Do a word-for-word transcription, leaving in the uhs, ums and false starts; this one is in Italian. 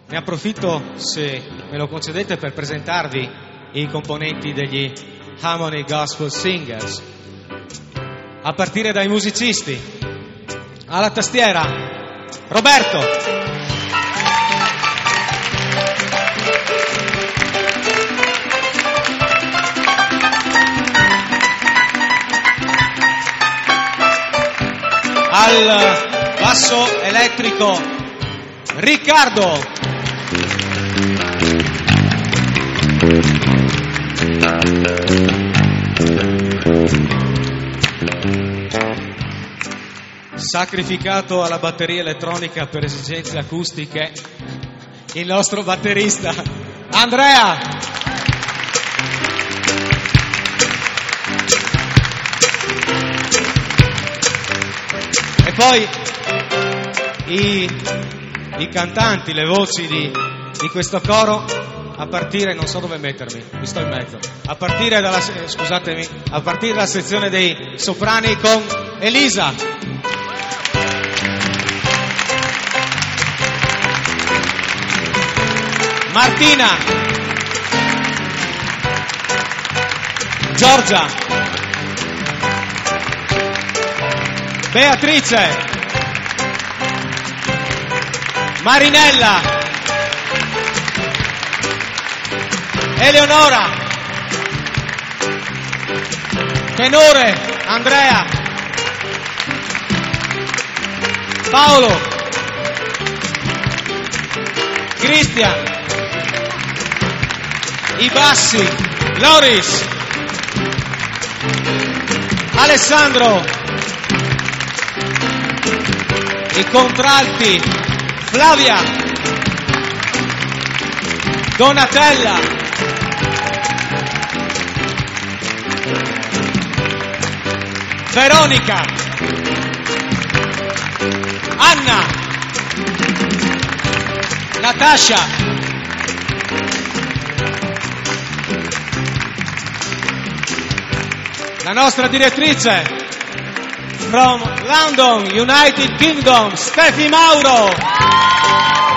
Ne approfitto, se me lo concedete, per presentarvi i componenti degli Harmony Gospel Singers, a partire dai musicisti. Alla tastiera Roberto, al basso elettrico Riccardo, sacrificato alla batteria elettronica per esigenze acustiche, il nostro batterista Andrea. E poi i, i cantanti, le voci di, di questo coro, a partire, non so dove mettermi, mi sto in mezzo, a partire dalla, scusatemi, a partire dalla sezione dei soprani con Elisa, Martina, Giorgia, Beatrice, Marinella, Eleonora, tenore Andrea, Paolo, Cristian, i bassi Loris, Alessandro, i contralti Flavia, Donatella, Veronica, Anna, Natascia, la nostra direttrice from London, United Kingdom, Steffi Mauro.